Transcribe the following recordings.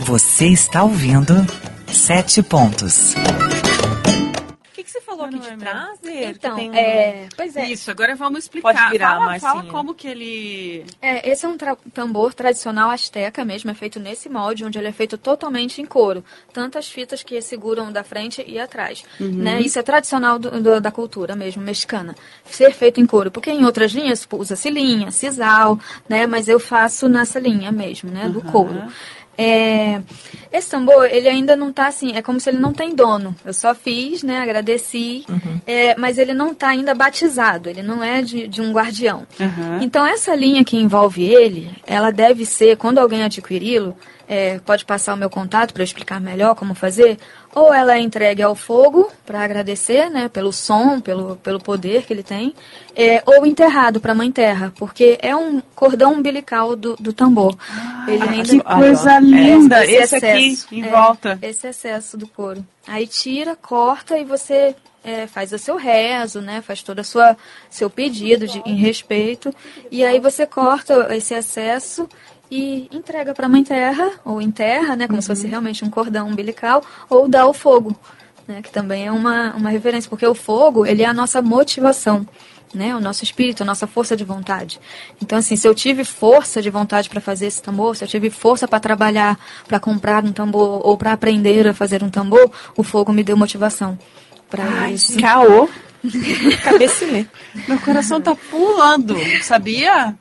Você está ouvindo 7 Pontos. O que você falou aqui de trazer? Então, pois é. Isso, agora vamos explicar. Pode virar, fala como que ele... Esse é um tambor tradicional asteca mesmo, é feito nesse molde, onde ele é feito totalmente em couro. Tanto as fitas que seguram da frente e atrás. Né? Isso é tradicional da cultura mesmo, mexicana. Ser feito em couro. Porque em outras linhas usa-se linha, sisal, né? Mas eu faço nessa linha mesmo, né? Do couro. Esse tambor, ele ainda não tá assim, é como se ele não tem dono. Eu só fiz, né, agradeci, mas ele não tá ainda batizado, ele não é de um guardião. Então, essa linha que envolve ele, ela deve ser, quando alguém adquiri-lo, pode passar o meu contato para eu explicar melhor como fazer, ou ela é entregue ao fogo para agradecer, né, pelo som, pelo poder que ele tem, ou enterrado para a Mãe Terra, porque é um cordão umbilical do tambor. Ele ainda... Que coisa linda! Esse aqui em volta. Esse excesso do couro. Aí tira, corta e você faz o seu rezo, né, faz todo o seu pedido em respeito, e aí você corta esse excesso e entrega para a Mãe Terra, ou enterra, né, como se fosse realmente um cordão umbilical, ou dá ao fogo, né, que também é uma referência, porque o fogo, ele é a nossa motivação, né, o nosso espírito, a nossa força de vontade. Então, assim, se eu tive força de vontade para fazer esse tambor, se eu tive força para trabalhar, para comprar um tambor, ou para aprender a fazer um tambor, o fogo me deu motivação para isso. Caô. Cabecilê. Meu coração tá pulando, sabia?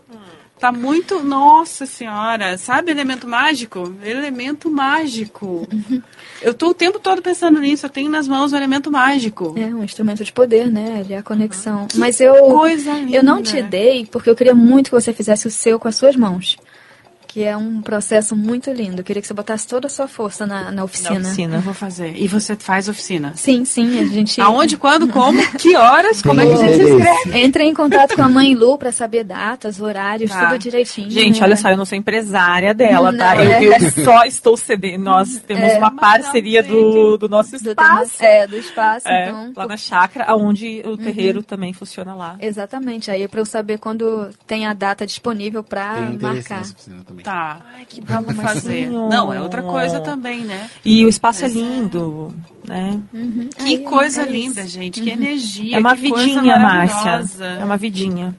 Tá muito... Nossa Senhora! Sabe elemento mágico? Elemento mágico. Eu tô o tempo todo pensando nisso. Eu tenho nas mãos o elemento mágico. É um instrumento de poder, né? Ele é a conexão. Mas coisa linda. Eu não te dei porque eu queria muito que você fizesse o seu com as suas mãos. Que é um processo muito lindo. Eu queria que você botasse toda a sua força na oficina. Na oficina, eu vou fazer. E você faz oficina? Sim, a gente... Aonde, quando, como, que horas, como é que a gente se inscreve? Entre em contato com a Mãe Lu para saber datas, horários, tudo direitinho. Gente, né? olha só, eu não sou empresária dela, tá? Não, eu só estou cedendo. Nós temos uma parceria do nosso espaço. Do espaço, então... Lá na chácara, onde o terreiro também funciona lá. Exatamente. Aí é para eu saber quando tem a data disponível para marcar. Tá. Ai, que vamos fazer. Não, é outra coisa também, né? E o espaço é lindo, né? Que coisa linda, gente. Que energia. É uma que coisa vidinha, Márcia. maravilhosa. É uma vidinha.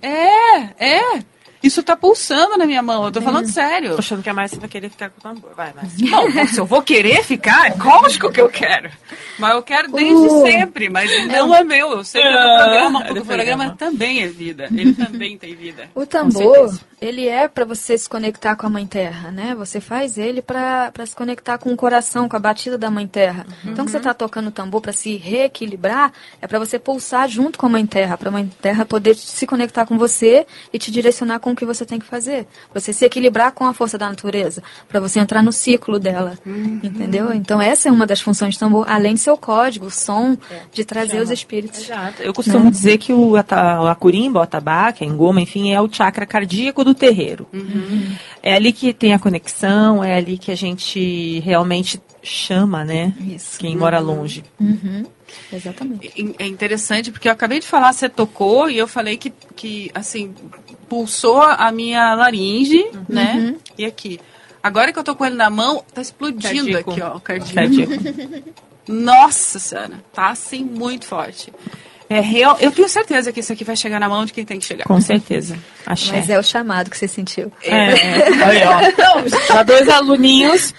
Isso tá pulsando na minha mão, eu tô falando sério. Tô achando que a Márcia vai querer ficar com o tambor. Vai, Márcia. Não, se eu vou querer ficar, é lógico que eu quero. Mas eu quero desde sempre, mas não é meu. Eu sei que é do programa, porque o programa também é vida. Ele também tem vida. O tambor, ele é para você se conectar com a Mãe Terra, né? Você faz ele para se conectar com o coração, com a batida da Mãe Terra. Então, que você tá tocando o tambor para se reequilibrar, é para você pulsar junto com a Mãe Terra, para a Mãe Terra poder se conectar com você e te direcionar com o que você tem que fazer. Você se equilibrar com a força da natureza, para você entrar no ciclo dela, entendeu? Então, essa é uma das funções do tambor, além de seu código, o som, de trazer os espíritos. Exato. Eu costumo dizer que a curimba, o atabaque, a engoma, enfim, é o chakra cardíaco do terreiro. É ali que tem a conexão, é ali que a gente realmente chama, né? Isso. Quem mora longe. Exatamente. É interessante, porque eu acabei de falar, você tocou, e eu falei que assim, pulsou a minha laringe, né? E aqui. Agora que eu tô com ele na mão, tá explodindo Cardíaco. aqui, ó, o cardíaco. Nossa Senhora, tá assim muito forte. É real, eu tenho certeza que isso aqui vai chegar na mão de quem tem que chegar. Com certeza. Axé. Mas é o chamado que você sentiu. Aí, ó. Dá 2 aluninhos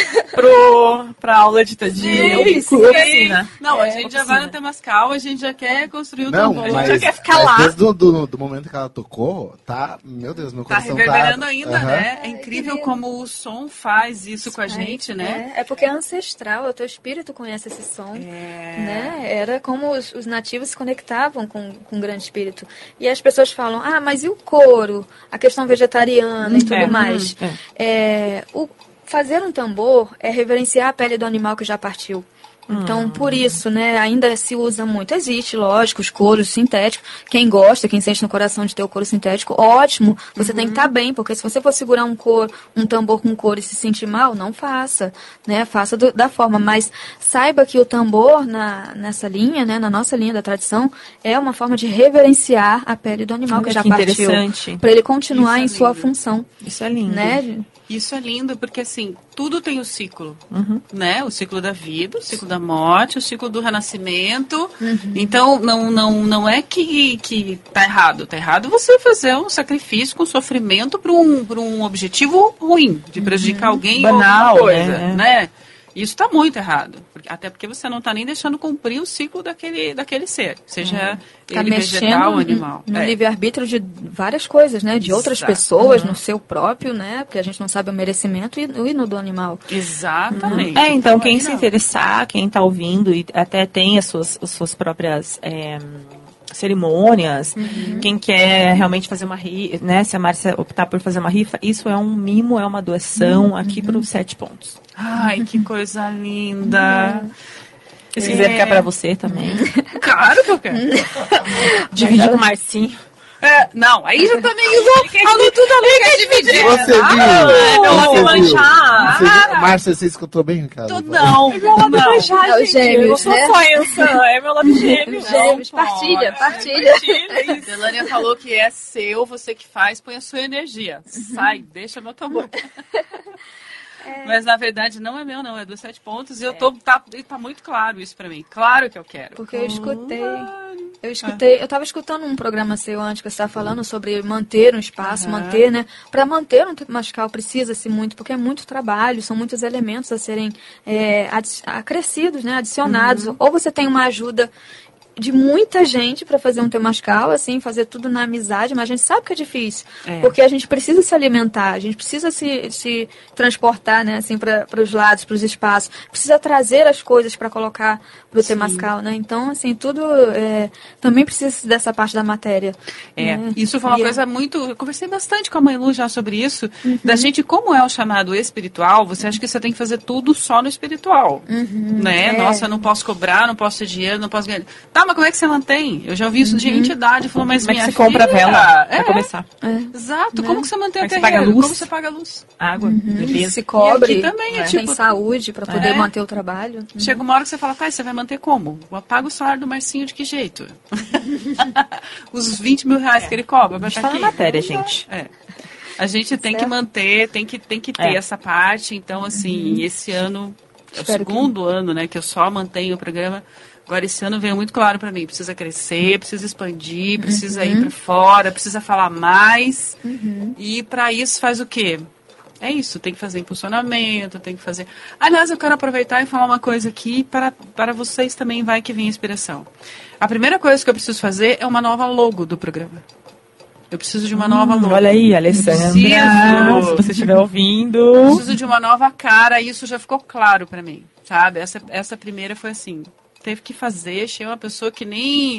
pra aula de oficina. Não, a gente já vai no Temascal, a gente já quer construir o tambor. Mas, A gente já quer ficar lá. Desde do momento que ela tocou, tá, meu Deus, meu Tá coração reverberando ainda, né? É incrível como o som faz isso com a gente, né? É porque é ancestral, o teu espírito conhece esse som. Né? Era como os nativos se conectavam com o grande espírito. E as pessoas falam, mas e o couro? A questão vegetariana e tudo mais. Fazer um tambor é reverenciar a pele do animal que já partiu. Então, por isso, né, ainda se usa muito. Existe, lógico, os couros sintéticos. Quem gosta, quem sente no coração de ter o couro sintético, ótimo. Você tem que estar bem, porque se você for segurar um tambor com couro e se sentir mal, não faça, né? Faça da forma. Mas saiba que o tambor, nessa linha, né, na nossa linha da tradição, é uma forma de reverenciar a pele do animal que já partiu. Para ele continuar em sua função. Isso é lindo. Né? Isso é lindo, porque assim, tudo tem o ciclo, né? O ciclo da vida, o ciclo da morte, o ciclo do renascimento. Então, não é que tá errado. Tá errado você fazer um sacrifício com sofrimento para um objetivo ruim, de prejudicar alguém Banal, ou alguma coisa, né? Isso está muito errado. Até porque você não está nem deixando cumprir o ciclo daquele ser. Seja ele vegetal ou animal. No livre-arbítrio de várias coisas, né? De outras pessoas, no seu próprio, né? Porque a gente não sabe o merecimento e no do animal. Exatamente. Então quem se interessar, quem está ouvindo e até tem as suas próprias... cerimônias, quem quer realmente fazer uma rifa, né? Se a Márcia optar por fazer uma rifa, isso é um mimo, é uma doação aqui para os 7 pontos. Ai, que coisa linda! Se quiser ficar para você também. Claro que eu quero. Dividir com o Marcinho. Não, aí já tá meio falou tudo ali quer dividir. Você viu? Márcia, você escutou bem, Ricardo? Não. É os gêmeos, né? É meu lado gêmeo. Gêmeos, partilha. Delânia falou que é seu, você que faz, põe a sua energia. Sai, deixa meu tambor. Mas na verdade não é meu, não, é dos 7 pontos. E tá muito claro isso pra mim. Claro que eu quero. Porque eu escutei, eu tava escutando um programa seu antes que você estava falando sobre manter um espaço, manter, né? Para manter um mascal precisa-se muito, porque é muito trabalho, são muitos elementos a serem acrescidos, né? Adicionados. Ou você tem uma ajuda de muita gente para fazer um temascal, assim, fazer tudo na amizade, mas a gente sabe que é difícil, porque a gente precisa se alimentar, a gente precisa se transportar, né, assim, para os lados, para os espaços, precisa trazer as coisas para colocar para o temascal, né, então, assim, tudo também precisa dessa parte da matéria. Né? Isso foi uma coisa muito, eu conversei bastante com a Mãe Lu já sobre isso, da gente, como é o chamado espiritual, você acha que você tem que fazer tudo só no espiritual, né, nossa, eu não posso cobrar, não posso ter dinheiro, não posso ganhar, mas como é que você mantém? Eu já ouvi isso de entidade. Falou, mas como é que minha você compra filha... vela para começar? Exato. Como que você mantém como a você paga terreiro? luz? Como você paga a luz? Água, bebida. Se cobre, também tem saúde para poder manter o trabalho. Chega uma hora que você fala, você vai manter como? Apaga o salário do Marcinho de que jeito? Os 20 mil reais que ele cobra. A gente tá na matéria, gente. A gente tem que manter, tem que ter essa parte. Então, assim, esse ano, é o segundo ano, né, que eu só mantenho o programa. Agora, esse ano veio muito claro para mim. Precisa crescer, precisa expandir, precisa ir para fora, precisa falar mais. E para isso faz o quê? É isso, tem que fazer impulsionamento, tem que fazer... Aliás, eu quero aproveitar e falar uma coisa aqui para vocês também vai que vem inspiração. A primeira coisa que eu preciso fazer é uma nova logo do programa. Eu preciso de uma nova logo. Olha aí, Alessandra, se você estiver ouvindo. Eu preciso de uma nova cara, e isso já ficou claro para mim, sabe? Essa primeira foi assim... Teve que fazer, achei uma pessoa que nem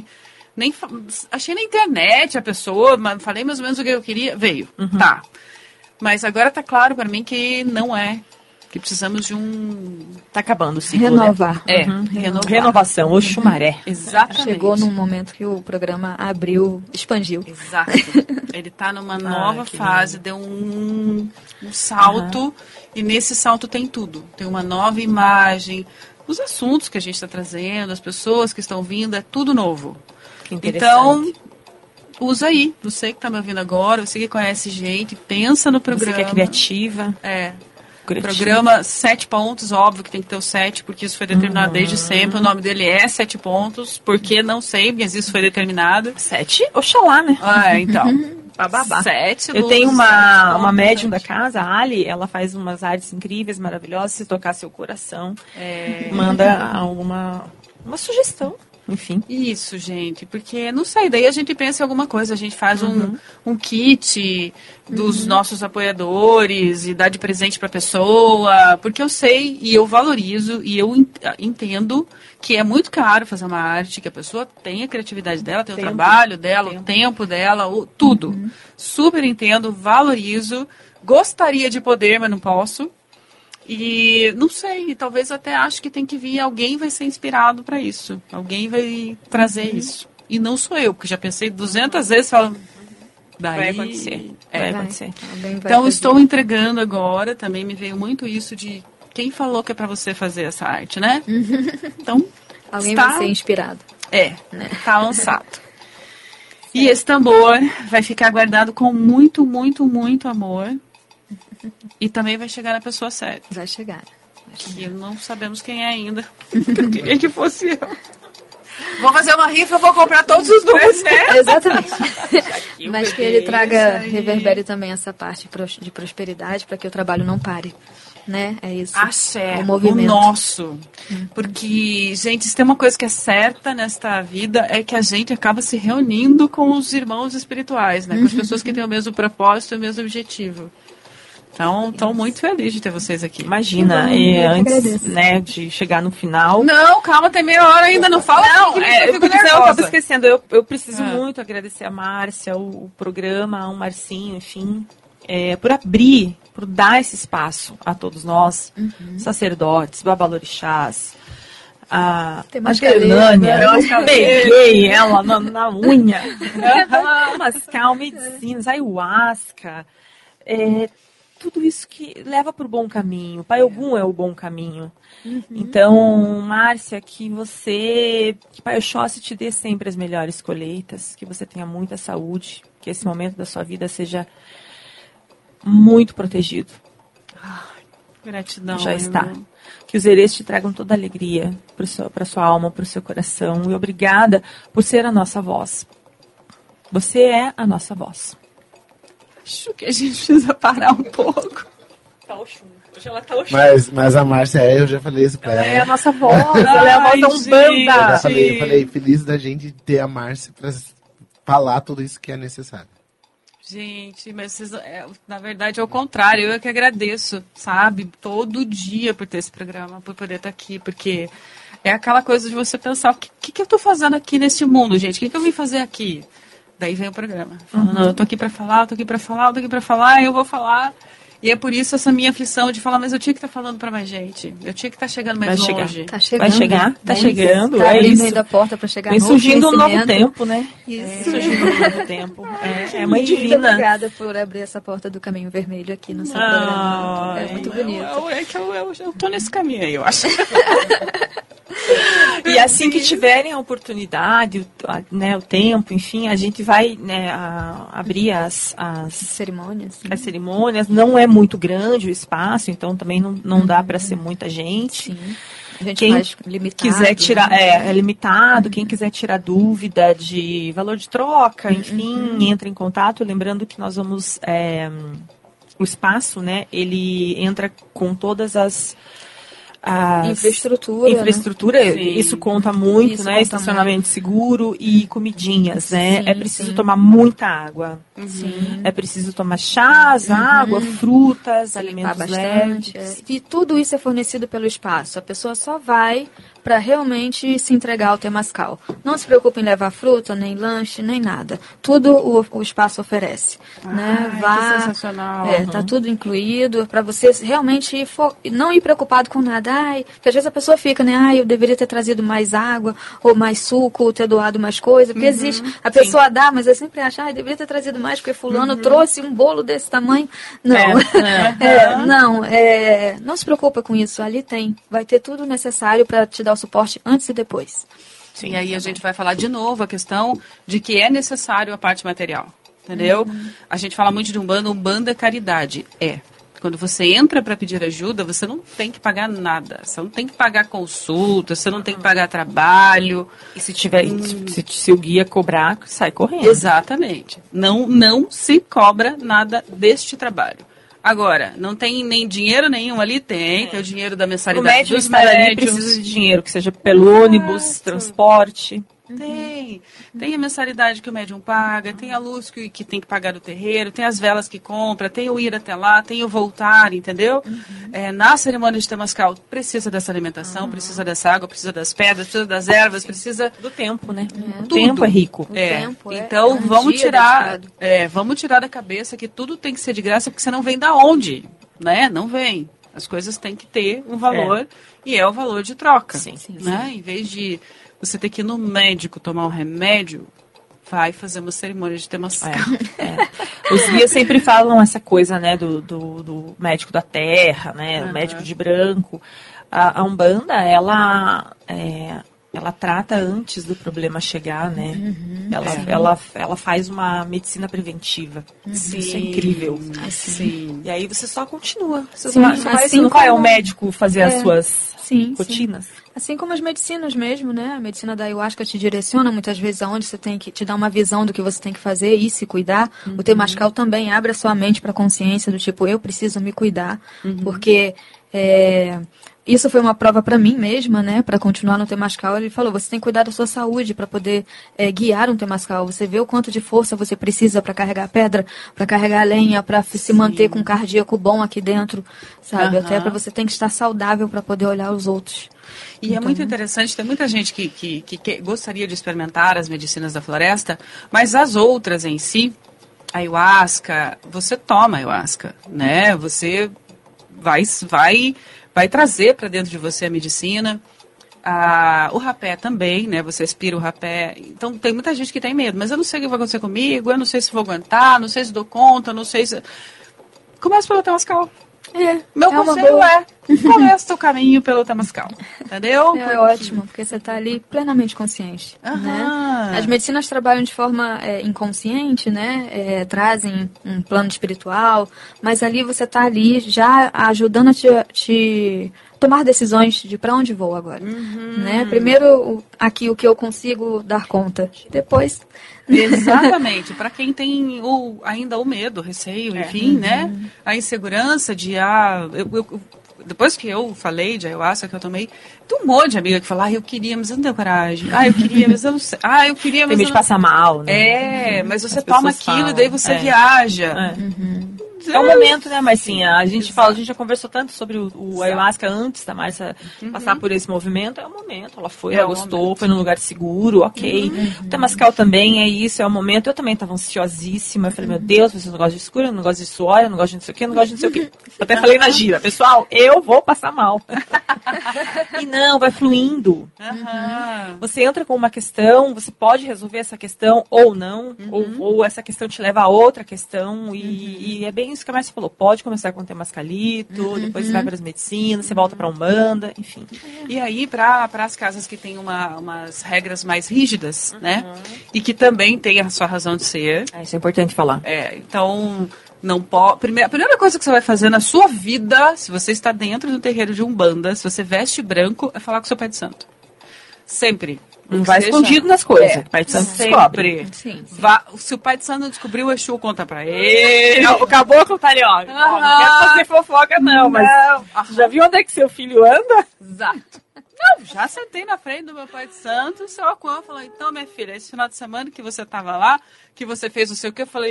achei na internet a pessoa, mas falei mais ou menos o que eu queria, veio, tá. Mas agora tá claro para mim que não é, que precisamos de tá acabando o ciclo. Renovar. Né? Renovação, o chumaré. Exatamente. Chegou num momento que o programa abriu, expandiu. Exato. Ele tá numa nova fase, deu um salto, e nesse salto tem tudo. Tem uma nova imagem, os assuntos que a gente está trazendo, as pessoas que estão vindo, é tudo novo. Então, usa aí. Você que está me ouvindo agora, você que conhece gente, pensa no programa. Você que é criativa. Programa 7 pontos, óbvio que tem que ter o 7, porque isso foi determinado desde sempre. O nome dele é 7 pontos, porque não sei, mas isso foi determinado. 7? Oxalá, né? Então... Babá. 7 Eu tenho uma médium da casa, a Ali, ela faz umas artes incríveis, maravilhosas. Se tocar seu coração, manda uma sugestão. Enfim. Isso, gente, porque não sei, daí a gente pensa em alguma coisa, a gente faz um kit dos nossos apoiadores e dá de presente para a pessoa, porque eu sei e eu valorizo e eu entendo que é muito caro fazer uma arte, que a pessoa tem a criatividade dela, tem o trabalho dela, o tempo dela, tudo. Super entendo, valorizo, gostaria de poder, mas não posso. E não sei, talvez até acho que tem que vir, alguém vai ser inspirado para isso. Alguém vai trazer isso. E não sou eu, porque já pensei 200 vezes, falo, daí vai acontecer. Vai acontecer. Então estou entregando agora, também me veio muito isso de quem falou que é para você fazer essa arte, né? Então, alguém vai ser inspirado. Tá lançado. E esse tambor vai ficar guardado com muito, muito, muito amor. E também vai chegar na pessoa certa. Vai chegar. E não sabemos quem é ainda. Eu queria que fosse eu. Vou fazer uma rifa, eu vou comprar todos os números, né? Exatamente. Mas que ele traga, reverbere também essa parte de prosperidade para que o trabalho não pare. Né? É isso. Axé, o movimento. O nosso. Porque, gente, se tem uma coisa que é certa nesta vida, é que a gente acaba se reunindo com os irmãos espirituais, né? Com as pessoas que têm o mesmo propósito e o mesmo objetivo. Então, estou muito feliz de ter vocês aqui. Imagina, antes, né, de chegar no final... Não, calma, tem meia hora ainda, não fala. Não, eu estava esquecendo. Eu preciso muito agradecer a Márcia, o programa, o Marcinho, enfim, por abrir, por dar esse espaço a todos nós, sacerdotes, babalorixás, a Gerlânia, eu peguei ela na unha, Mascal, medicinas, ayahuasca, tudo isso que leva para o bom caminho. Pai Ogum é o bom caminho. Então, Márcia, que Pai Oxóssi te dê sempre as melhores colheitas, que você tenha muita saúde, que esse momento da sua vida seja muito protegido. Gratidão. Já está. Que os herês te tragam toda a alegria para sua alma, para o seu coração. E obrigada por ser a nossa voz. Você é a nossa voz. Acho que a gente precisa parar um pouco. Tá Oxum. Hoje ela tá Oxum. Mas a Márcia, eu já falei isso pra ela. Ela é a nossa voz, ela é a voz da Umbanda. Eu falei, feliz da gente ter a Márcia pra falar tudo isso que é necessário. Gente, mas vocês, na verdade é o contrário, eu é que agradeço, sabe? Todo dia por ter esse programa, por poder estar aqui, porque é aquela coisa de você pensar, o que eu tô fazendo aqui nesse mundo, gente? O que eu vim fazer aqui? Daí vem o programa. Falando, eu tô aqui pra falar, eu tô aqui pra falar, eu vou falar. E é por isso essa minha aflição de falar, mas eu tinha que estar falando pra mais gente. Eu tinha que estar chegando mais longe. Tá chegando. Vai chegar, tá chegando. Tá abrindo ainda a porta pra chegar. Vem surgindo um novo tempo, né? Isso. Surgindo um novo tempo. É mãe divina. Muito obrigada por abrir essa porta do caminho vermelho aqui no seu programa. É muito bonito. É que eu tô nesse caminho aí, eu acho. E assim que tiverem a oportunidade, né, o tempo, enfim, a gente vai, né, abrir as cerimônias. As cerimônias. Não é muito grande o espaço, então também não dá para ser muita gente. Sim. A gente quem faz limitado, quiser tirar, é limitado. Quem quiser tirar dúvida de valor de troca, enfim, entra em contato. Lembrando que nós vamos, o espaço, né, ele entra com todas as infraestrutura, né? Isso conta muito, isso, né? Estacionamento seguro e comidinhas, né? É preciso tomar muita água. É preciso tomar chás, água, frutas, alimentos leves. E tudo isso é fornecido pelo espaço. A pessoa só vai para realmente se entregar ao Temascal. Não se preocupe em levar fruta, nem lanche, nem nada. Tudo o espaço oferece. Né? Que sensacional. Tá tudo incluído, para você realmente não ir preocupado com nada. Porque às vezes a pessoa fica, né? Eu deveria ter trazido mais água, ou mais suco, ou ter doado mais coisa. Porque existe. A pessoa dá, mas eu sempre acho, eu deveria ter trazido mais, porque fulano trouxe um bolo desse tamanho. Não. Não se preocupa com isso. Ali tem. Vai ter tudo necessário para te dar o suporte antes e depois. Sim, e aí a gente vai falar de novo a questão de que é necessário a parte material. Entendeu? A gente fala muito de Umbanda é caridade. Quando você entra para pedir ajuda, você não tem que pagar nada. Você não tem que pagar consulta, você não tem que pagar trabalho. E se tiver, se o guia cobrar, sai correndo. Exatamente. Não se cobra nada deste trabalho. Agora, não tem nem dinheiro nenhum ali? Tem o dinheiro da mensalidade. O médium estar ali precisa de dinheiro, que seja pelo ônibus, transporte. Tem a mensalidade que o médium paga, tem a luz que tem que pagar do terreiro, tem as velas que compra, tem o ir até lá, tem o voltar, entendeu? Na cerimônia de Temascal precisa dessa alimentação, precisa dessa água, precisa das pedras, precisa das ervas, precisa do tempo, né? O tempo é rico. Então vamos tirar da cabeça que tudo tem que ser de graça, porque você não vem da onde, né? Não vem. As coisas têm que ter um valor e é o valor de troca, né? Em vez de você ter que ir no médico tomar um remédio, vai fazer uma cerimônia de Temascal. Os guias sempre falam essa coisa, né, do médico da terra, né, o médico de branco. A Umbanda, ela ela trata antes do problema chegar, né? Ela faz uma medicina preventiva. Isso é incrível. Sim. E aí você só continua. Você Sim, não vai ao médico fazer as suas rotinas. Assim como as medicinas mesmo, né? A medicina da ayahuasca te direciona muitas vezes aonde você tem que te dar uma visão do que você tem que fazer e se cuidar. O Temascal também abre a sua mente para a consciência do tipo, eu preciso me cuidar, porque isso foi uma prova para mim mesma, né? Para continuar no Temascal, ele falou, você tem que cuidar da sua saúde para poder guiar um Temascal. Você vê o quanto de força você precisa para carregar pedra, para carregar lenha, para se manter com um cardíaco bom aqui dentro, sabe? Até para você tem que estar saudável para poder olhar os outros. E então, é muito interessante, tem muita gente que gostaria de experimentar as medicinas da floresta, mas as outras em si, a ayahuasca, você toma ayahuasca, né? Você vai trazer para dentro de você a medicina. O rapé também, né? Você aspira o rapé. Então, tem muita gente que tem medo. Mas eu não sei o que vai acontecer comigo, eu não sei se vou aguentar, não sei se dou conta, não sei se... Começa pelo Temascal. Meu conselho começa o caminho pelo Temascal, entendeu? É ótimo, porque você está ali plenamente consciente, né? As medicinas trabalham de forma inconsciente, né? Trazem um plano espiritual, mas ali você está ali já ajudando a te tomar decisões de para onde vou agora, né? Primeiro aqui o que eu consigo dar conta, depois... Exatamente, para quem tem ainda o medo, o receio, enfim, né? A insegurança de, depois que eu falei de ayahuasca que eu tomei, tem um monte de amiga que fala, eu queria, mas eu não tenho coragem. Eu queria, mas eu não sei. Eu queria, mas tem medo de passar mal, né? Mas você toma aquilo e daí você viaja. É um momento, né, Marcinha? A gente já conversou tanto sobre o ayahuasca antes da Márcia passar por esse movimento. É um momento, ela foi, ela gostou, foi num lugar seguro, ok. O Temascal também é isso, é um momento. Eu também estava ansiosíssima. Eu falei, meu Deus, vocês não gostam de escuro, eu não gosto de suor, eu não gosto de não sei o quê, eu não gosto de não sei o quê. Até falei na gira, pessoal, eu vou passar mal. E não, vai fluindo. Você entra com uma questão, você pode resolver essa questão ou não, ou essa questão te leva a outra questão, e é bem isso que a Márcia falou, pode começar com o Temascalito, depois você vai para as medicinas, você volta para a Umbanda, enfim. E aí, para as casas que têm umas regras mais rígidas, né? E que também tem a sua razão de ser. Isso é importante falar. Então, não pode... A primeira coisa que você vai fazer na sua vida, se você está dentro do terreiro de Umbanda, se você veste branco, é falar com o seu pai de santo. Sempre. Não vai escondido nas coisas. O pai de santo descobre. Sim. Se o pai de santo não descobriu, o Exu conta pra ele. O caboclo tá ali, ó. Não quero fazer fofoca, não, mas já viu onde é que seu filho anda? Exato. Não, já sentei na frente do meu pai de santo, o seu Acuã falou, então, minha filha, esse final de semana que você tava lá, que você fez não sei o que, eu falei,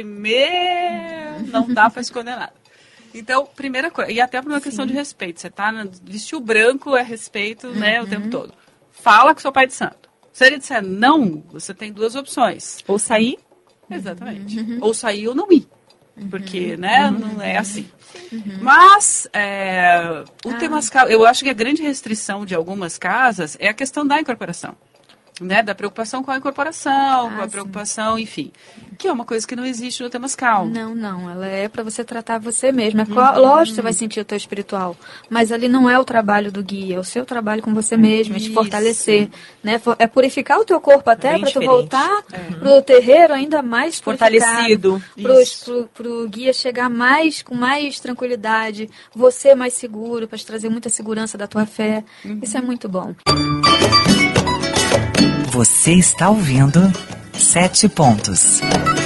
não dá pra esconder nada. Então, primeira coisa, e até por uma questão de respeito, você tá, vestiu branco é respeito, né, o tempo todo. Fala com seu pai de santo. Se ele disser não, você tem duas opções. Ou sair. Exatamente. Ou sair ou não ir. Porque, né, não é assim. Mas, o Temascal, eu acho que a grande restrição de algumas casas é a questão da incorporação. Né, da preocupação com a incorporação, com a preocupação, enfim. Que é uma coisa que não existe no Temascal. Não. Ela é para você tratar você mesmo. Lógico que você vai sentir o teu espiritual. Mas ali não é o trabalho do guia. É o seu trabalho com você mesmo. É te fortalecer. Né? É purificar o teu corpo até para tu voltar pro terreiro ainda mais fortalecido. Pro guia chegar com mais tranquilidade. Você mais seguro, para te trazer muita segurança da tua fé. Isso é muito bom. Você está ouvindo 7 Pontos.